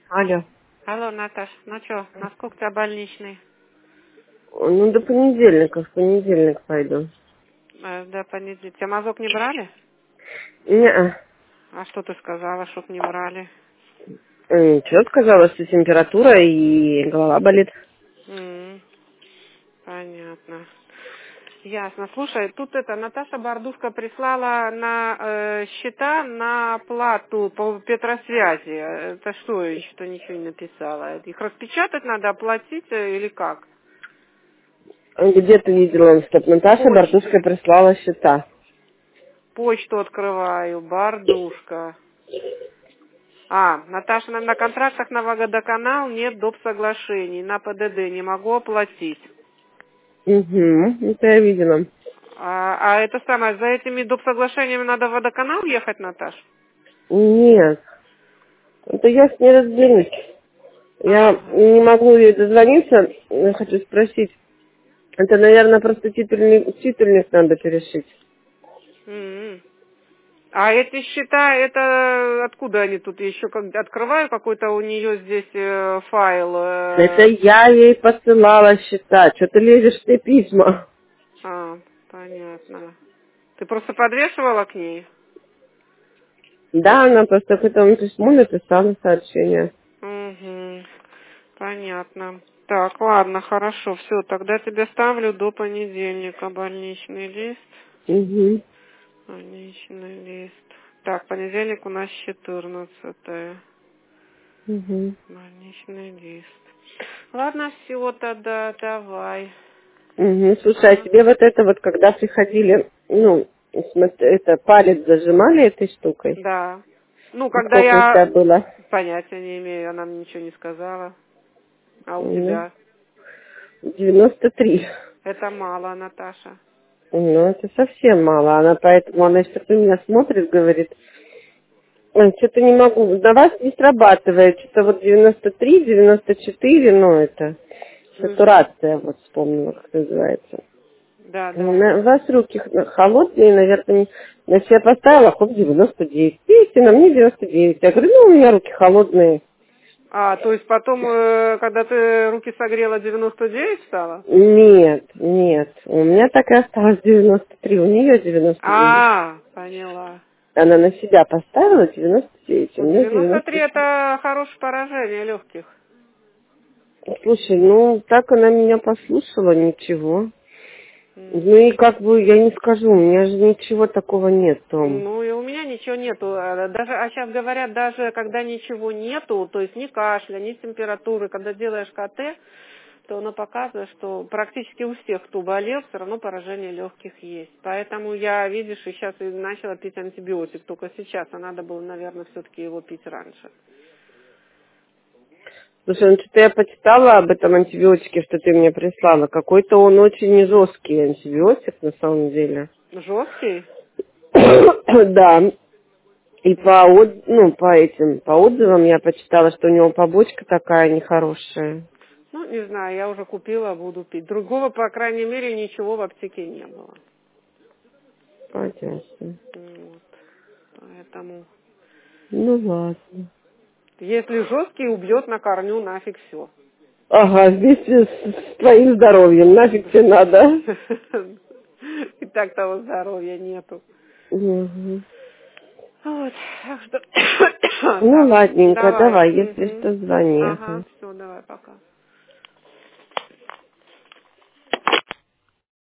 Алло. Алло, Наташ, ну что, насколько у тебя больничный? Ну, до понедельника, в понедельник пойду. До понедельника. Тебя мазок не брали? Не, А что ты сказала, чтоб не брали? ничего, сказала, что температура и голова болит. М, Понятно. Ясно. Слушай, тут Наташа Бардушка прислала на счета на оплату по Петросвязи. Это что, что ничего не написала? Их распечатать надо, оплатить или как? Где ты видела, что Наташа Почту. Бартушка прислала счета? Почту открываю, Бардушка. Наташа, на контрактах на водоканал нет доп. Соглашений, на ПДД не могу оплатить. Угу, это я видела. Это самое, за этими доп. Соглашениями надо в водоканал ехать, Наташ? Нет, это я с ней разберусь. Я Ага. не могу ей дозвониться, я хочу спросить. Это, наверное, просто титульник надо перешить. М. А эти счета, это откуда они тут еще? Открываю какой-то у нее здесь файл. Это я ей посылала счета. Что ты лезешь в те письма? Понятно. Ты просто подвешивала к ней? Да, она просто к этому письму написала сообщение. Угу. Понятно. Так, ладно, хорошо, все, тогда тебе ставлю до понедельника больничный лист. Угу. Больничный лист. Так, понедельник у нас 14. Угу. Больничный лист. Ладно, все тогда, давай. Угу. Слушай, а Ага. тебе вот это вот, когда приходили, ну, это палец зажимали этой штукой? Да. Ну, И когда сколько у тебя я было? понятия не имею, она мне ничего не сказала. А у Ну, тебя? 93. Это мало, Наташа. Ну, это совсем мало. Она поэтому, она что-то меня смотрит, говорит, ой, что-то не могу, на вас не срабатывает. Что-то вот 93, 94, ну, это Угу. сатурация, вот вспомнила, как называется. Да, У да. вас руки холодные, наверное, на себя поставила, хоп, 99. Видите, на мне 99. Я говорю, ну, у меня руки холодные. То есть потом, когда ты руки согрела, 99 стало? Нет, нет, у меня так и осталось 93, у нее 99. Поняла. Она на себя поставила 99, у Ну, меня 93 97. это хорошее поражение легких. Слушай, ну, так она меня послушала, ничего. Ну М. и как бы я не скажу, у меня же ничего такого нет, Том. Ну и у меня ничего нету. Даже, сейчас говорят, даже когда ничего нету, то есть ни кашля, ни температуры, когда делаешь КТ, то оно показывает, что практически у всех, кто болел, все равно поражение легких есть. Поэтому я, видишь, и сейчас и начала пить антибиотик только сейчас, а надо было, наверное, все-таки его пить раньше. Слушай, ну что-то я почитала об этом антибиотике, что ты мне прислала. Какой-то он очень жесткий антибиотик, на самом деле. Жесткий? Да. И по отзывам я почитала, что у него побочка такая нехорошая. Ну, не знаю, я уже купила, буду пить. Другого, по крайней мере, ничего в аптеке не было. Понятно. Вот. Поэтому, Ну ладно. если жесткий, убьет на корню нафиг все. Ага, вместе с твоим здоровьем. Нафиг тебе надо. И так того здоровья нету. Мгм. Вот, так что... Ну Так, ладненько, давай. давай, если Мгм. что, звони. Ага. Ага, все, давай, пока.